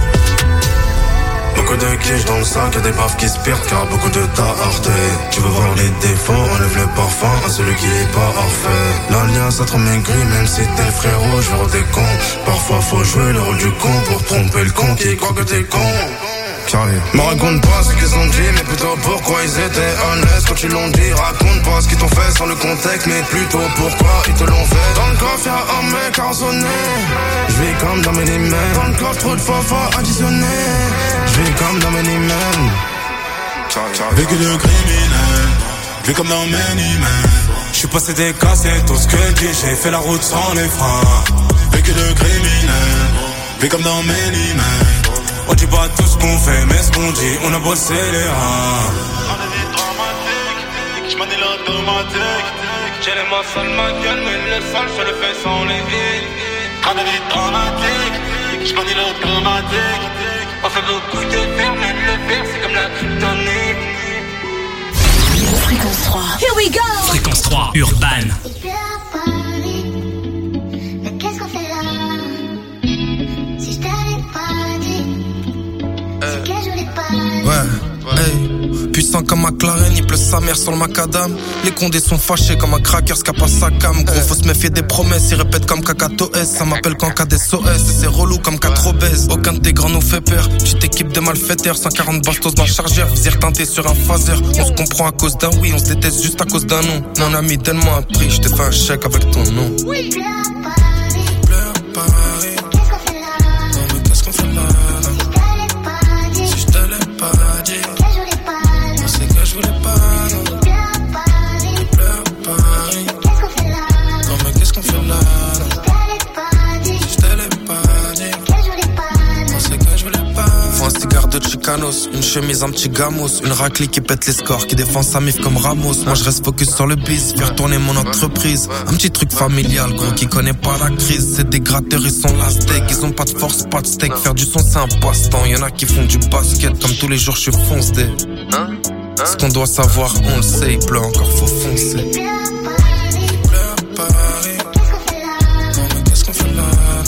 Beaucoup de quiches dans le sac, y'a des baffes qui se perdent car beaucoup de tas heurté. Tu veux voir les défauts, enlève le parfum à celui qui est pas parfait. L'alliance a trop maigri, même si t'es le frérot, je veux des cons. Parfois faut jouer le rôle du con pour tromper le con qui croit que t'es con. Me raconte pas ce qu'ils ont dit, mais plutôt pourquoi ils étaient honnêtes quand ils l'ont dit. Raconte pas ce qu'ils t'ont fait sans le contexte, mais plutôt pourquoi ils te l'ont fait. Dans le coffre y'a un mec arraisonné, j'vis comme dans Many Men. Dans le coffre trop de fois additionné, j'vis comme dans Many Men. Vécu de criminel, vu comme dans Many Men. J'suis passé des cassettes, tout ce que j'ai dit, j'ai fait la route sans les freins. Vécu de criminel, vu comme dans Many Men. On dit pas tout ce qu'on fait, mais ce qu'on dit, on a bossé les reins. On a des dramatiques, j'manie l'automatique. J'ai les mains sales, ma gueule, mais le sale, je le fais sans les hits. On a des dramatiques, j'manie l'automatique. On fait beaucoup de verre, mais le verre, c'est comme la kryptonite. Fréquence 3. Here we go. Fréquence 3, Urban. Puissant comme un McLaren, il pleut sa mère sur le macadam. Les condés sont fâchés comme un cracker, ce qu'a pas sa cam. Gros, faut se méfier des promesses, ils répètent comme Kakato S. Ça m'appelle qu'en cas d'SOS, et c'est relou comme 4 obèses. Aucun de tes grands nous fait peur, petite équipe de malfaiteurs. 140 bastos dans le chargeur, visir teinté sur un phaser. On se comprend à cause d'un oui, on se déteste juste à cause d'un non. Mon ami, donne-moi un prix, je t'ai fait un chèque avec ton nom. Oui, pleure Paris. Non mais qu'est-ce qu'on fait là? Si je te l'ai pas dit. Je voulais pas, non. Il pleure Paris. Non mais qu'est-ce qu'on fait là? Si je te l'ai pas dit. On sait que je voulais pas. Faut un cigare de Chicanos, une chemise, un petit gamos, une raclée qui pète les scores, qui défend sa mif comme Ramos. Moi je reste focus sur le biz, faire tourner mon entreprise. Un petit truc familial, gros, qui connaît pas la crise. C'est des gratteurs, ils sont la steak. Ils ont pas de force, pas de steak. Faire du son c'est un passe-temps. Y'en a qui font du basket, comme tous les jours je suis foncé. Ce qu'on doit savoir, on le sait, il pleut encore, faut foncer. Il pleure Paris. Non mais qu'est-ce qu'on fait là?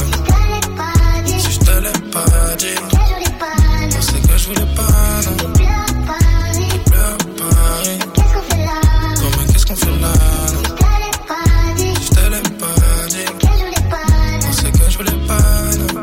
Si je te l'ai pas dit. On sait que je voulais pas, non. Il pleure Paris. Non mais qu'est-ce qu'on fait là? Si je te l'ai pas dit. On sait que je voulais pas, non.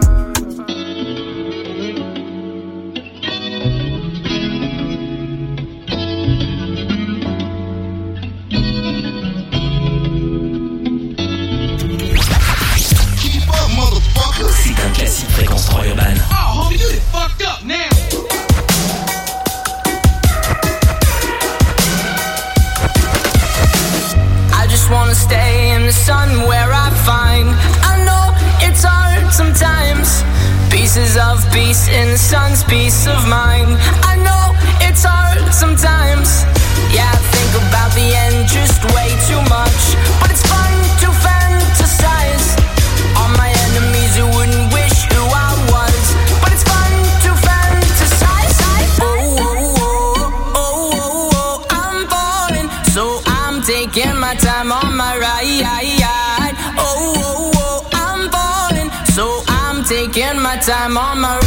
fine. I know it's hard sometimes. Yeah, I think about the end just way too much. But it's fun to fantasize on my enemies who wouldn't wish who I was. But it's fun to fantasize. Oh, oh, oh, oh, oh, oh, I'm falling, so I'm taking my time on my ride. Oh, oh, oh, I'm falling, so I'm taking my time on my ride.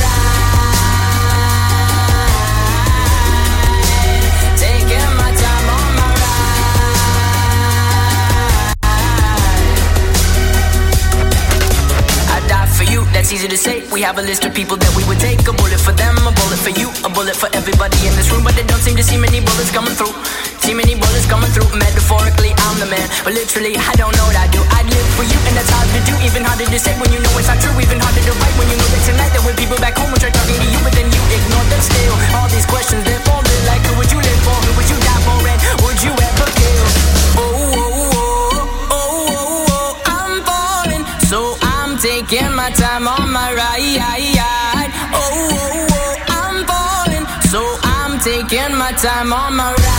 That's easy to say. We have a list of people that we would take. A bullet for them, a bullet for you, a bullet for everybody in this room. But they don't seem to see many bullets coming through. See many bullets coming through. Metaphorically, I'm the man, but literally, I don't know what I do. I'd live for you, and that's hard to do. Even harder to say when you know it's not true. Even harder to write when you know that tonight there were people back home who tried talking to you, but then you ignore them still. All these questions, they're falling like, who would you live for? Who would you die for? And would you ever kill? Oh, oh, oh, oh, oh, oh, I'm falling, so I'm taking my time on my ride. Oh, oh, oh, I'm falling, so I'm taking my time on my ride.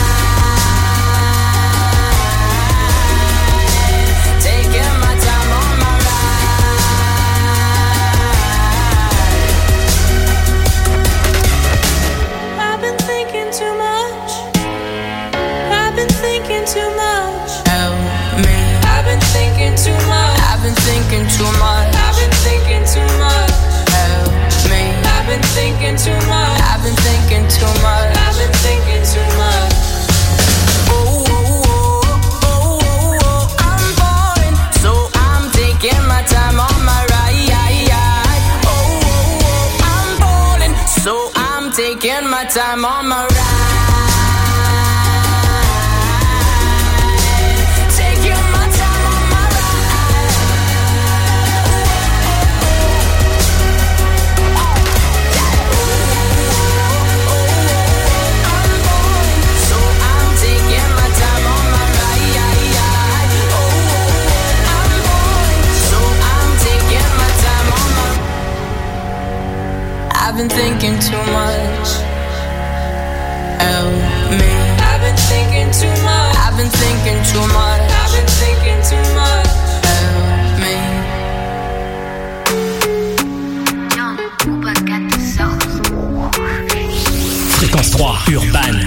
Taking my time on my ride. I've been thinking too much. I've been thinking too much. Help me. I've been thinking too much. I've been thinking too much. I've been thinking too much. Help me. I've been thinking too much. I've been thinking too much. I've been thinking too much. Oh, oh, oh, oh, oh, oh, I'm falling, so I'm taking my time on my ride. Oh, oh, oh, I'm falling, so I'm taking my time on my ride. I've been thinking too much. Help me. I've been thinking too much. I've been thinking too much. I've been thinking too much. Help me. Fréquence 3, Urban.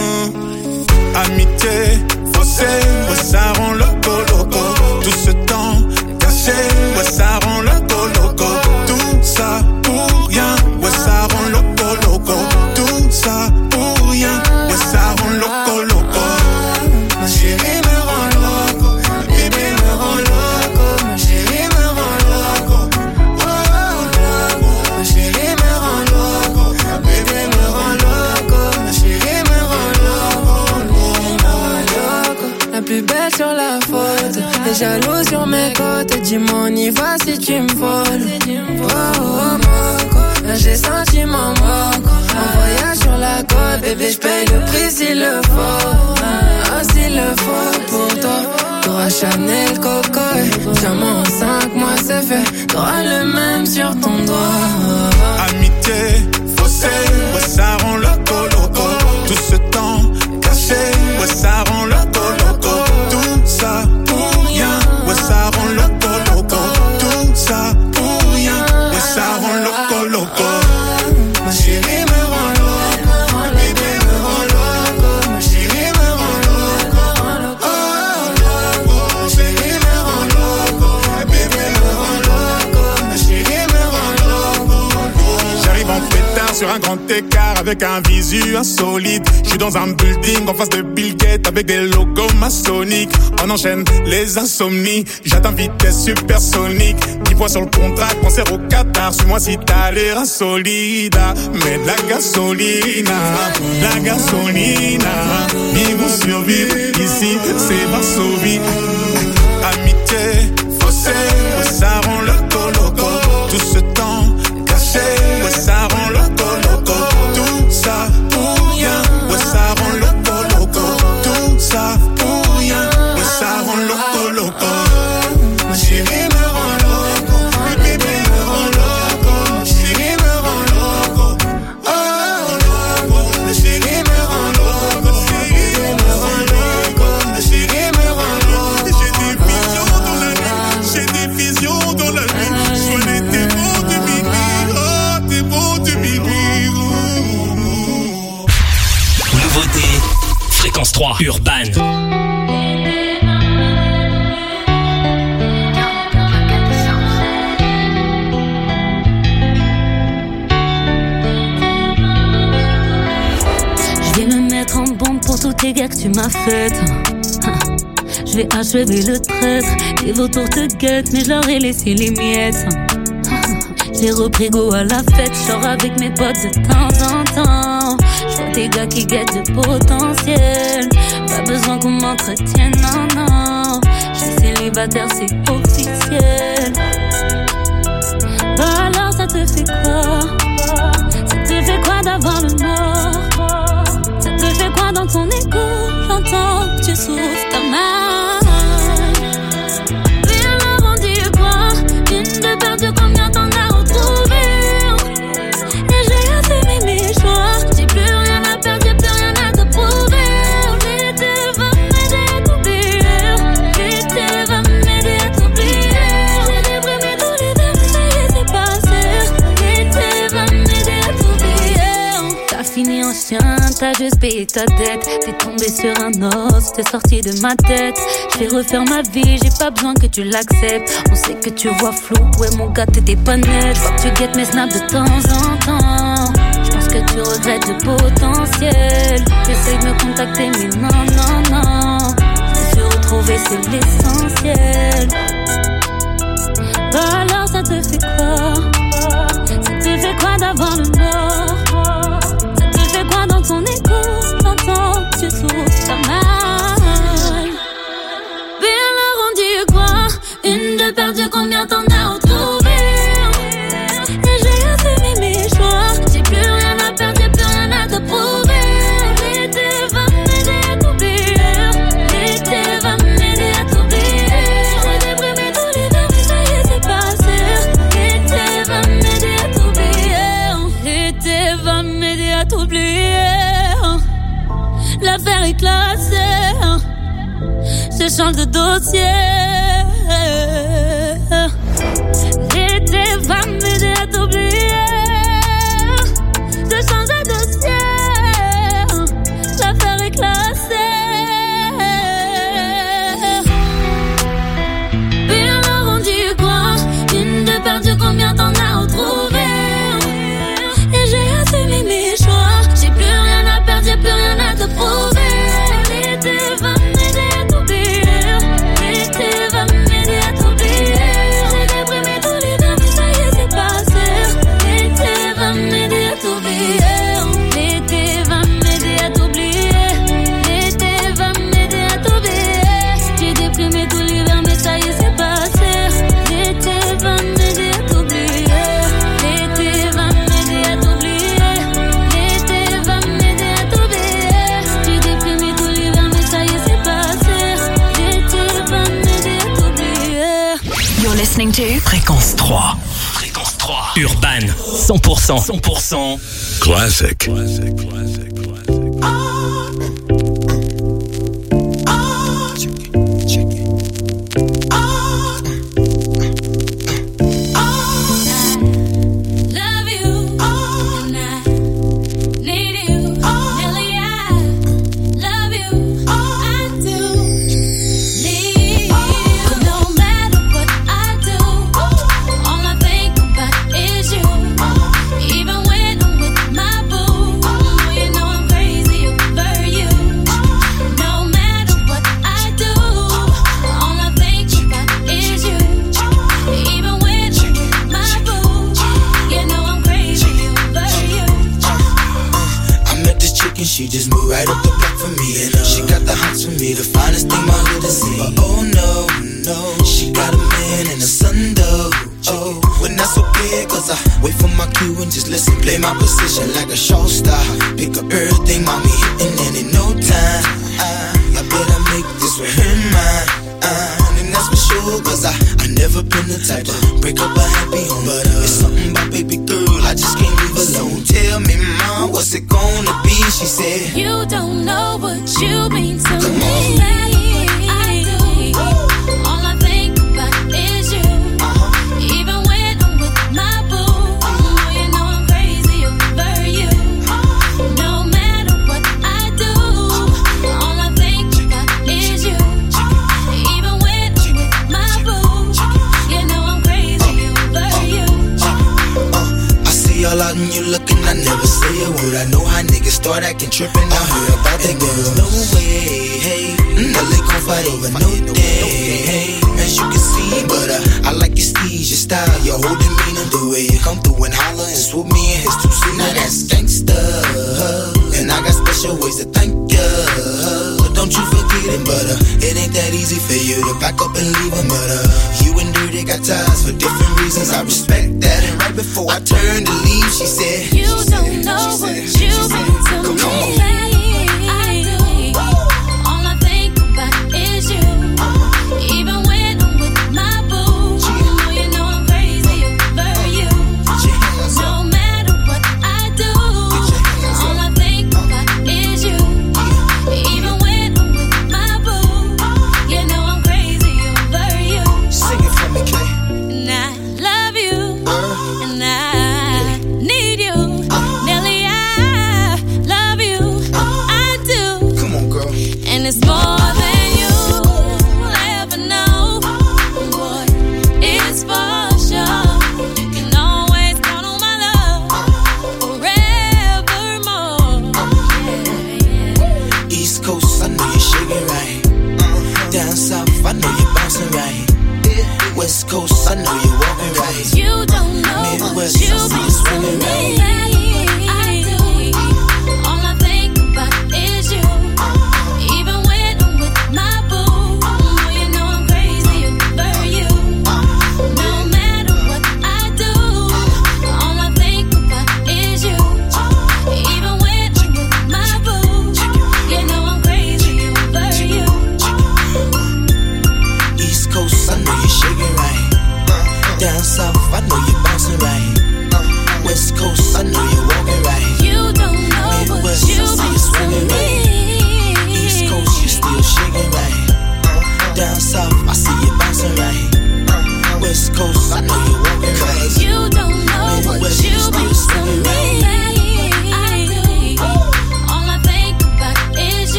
Amitié, faussée, ouais, ça rend loco, loco. Tout ce temps caché, ouais, ça rend loco, loco. Tout ça pour rien, ouais, ça rend loco, loco. Tout ça pour rien, ouais, ça rend loco, loco. Ma chérie me rend loco, ma bébé me rend loco. Ma chérie me rend loco, oh, loco. Ma chérie me rend loco, ma bébé me rend loco. Ma chérie me rend loco, la plus belle sur la photo, t'es jaloux sur mes côtes. Dis-moi on y va si tu me voles. Oh, oh, moco, là j'ai senti mon moco. Un voyage sur la côte, bébé j'paye le prix s'il le faut. Ah, s'il le faut pour toi. T'auras Chanel, Coco. Diamant en 5 mois c'est fait. T'auras le même sur ton doigt. Amitié, faussée, ouais, ça rend loco, loco. Tout ce temps caché, ouais, ça rend loco, loco. Tout ça pour rien, ouais, ça rend loco, loco. Tout ça pour rien, ouais, ça rend loco, loco. Ma chérie me rend loco, ma bébé me rend loco. Ma chérie me rend loco, oh, loco. Ma chérie me rend loco, ma bébé me rend loco. Ma chérie me rend loco. J'arrive en pétard sur un grand écart avec un visu insolite. J'suis dans un building en face de Bill Gates avec des logos maçonniques. On enchaîne les insomnies, j'atteins vitesse supersonique. 10 fois sur le contrat, concert au Qatar. Suis-moi si t'as l'air insolide. Mais de la gasolina, la gasolina. Ils vont survivre, ici c'est Varsovie. Amitié, faussée, ouais, ça rend loco, loco. Tout ce temps caché, ouais, ça rend loco, loco. Tout ça pour rien, ouais, ça rend loco, loco. Tout ça pour rien, ouais, ça rend loco, loco. Ma chérie me rend loco, ma bébé me rend loco. Ma chérie me rend loco, oh, loco. Fréquence 3, Urban. Je vais me mettre en bombe pour tous tes gars que tu m'as fait. Je vais achever le traître. Les vautours te guettent, mais je leur ai laissé les miettes. J'ai repris go à la fête, je sors avec mes potes de temps en temps. Je vois des gars qui guettent le potentiel. Pas besoin qu'on m'entretienne, non, non. Je suis célibataire, c'est officiel. Bah alors ça te fait quoi? Ça te fait quoi d'avoir le mort? Ça te fait quoi dans ton écho? J'entends que tu souffres ta mal. Bien avant d'y croire, une de perdue, combien t'en as retrouvé? Et j'ai assez mis mes choix. J'ai plus rien à perdre, j'ai plus rien à te prouver. L'été va m'aider à t'oublier. L'été va m'aider à t'oublier. J'ai déprimé tous les verres, mais ça y est, c'est passé. L'été va m'aider à t'oublier. T'as fini en chien, t'as juste payé ta dette. T'es tombé sur un os, t'es sorti de ma tête. Je vais refaire ma vie, j'ai pas besoin que tu l'acceptes. On sait que tu vois flou, ouais mon gars t'étais pas net. Je vois que tu guettes mes snaps de temps en temps. Je pense que tu regrettes le potentiel. J'essaye de me contacter mais non, non, non. Se retrouver c'est l'essentiel. Bah alors ça te fait quoi? Ça te fait quoi d'avoir le mort? Ça te fait quoi dans ton écho? J'entends que tu souffres ta mal. Bien leur on dit quoi? Une de perdue, combien t'en as retrouvé? Et j'ai assez mis mes choix. J'ai plus rien à perdre, j'ai plus rien à te prouver. L'été va m'aider à t'oublier. L'été va m'aider à t'oublier. J'ai déprimé tous les verres, mais ça y est, c'est passé. L'été va m'aider à t'oublier. L'été va m'aider à t'oublier. L'affaire est classée. Je change de dossier. L'été va m'aider à t'oublier. Je change de dossier. L'affaire est classée. Bien leur on dit quoi? Une de perdue, combien t'en as retrouvé? Et j'ai assez mis mes choix. J'ai plus rien à perdre, j'ai plus rien à te prouver. L'été va m'aider à t'oublier. L'été va m'aider à t'oublier. J'ai déprimé tous les verres, mais ça y est, c'est passé. L'été va m'aider à t'oublier. L'été va m'aider à t'oublier. L'été va m'aider à t'oublier. J'ai déprimé tous les verres, mais ça y est, c'est passé. L'été va m'aider à t'oublier. L'été va m'aider à t'oublier. L'été va m'aider à t'oublier. J'ai déprimé tous les verres, mais ça y est, c'est passé. L'été va m'aider à t'oublier. You're listening to Fréquence 3. Fréquence 3. Urban. 100%. 100%. Classic. Love you, and I need you. Nelly, I love you, I do. Need you. No matter what I do, all I think about is you. Even when I'm with my boo, you know I'm crazy over you. No matter what I do, all I think about is you. Even when I'm with my boo, you know I'm crazy over you. I met this chick and she just moved right up the block for me. And she got the hots for me, the finest thing my hood has seen. But oh no, no, she got a man and a son though. Oh, when that's okay, cause I wait for my cue and just listen. Play my position like a show star. Pick up everything, mommy hitting, and in no time I better make this with him mine. And that's for sure, cause I never been the type to break up a happy home. But it's something about baby girl, I just can't leave alone. Tell me, mom, what's it gonna be? She said, You don't know what you mean to Come me. on. I do. All I think about is you. Even when I'm with my boo, you know I'm crazy over you. No matter what I do, start acting trippin'. I heard about that girl. No way, hey. No lick gon' fight over no day, hey. As you can see, but I like your steez, your style, your whole demeanor, the way you come through and holler and swoop me in his two-seater. Now that's gangsta, and I got special ways to thank ya. Don't you forget it, but it ain't that easy for you to back up and leave him. But you and Dirty got ties for different reasons. I respect that, and right before I turned to leave, she said,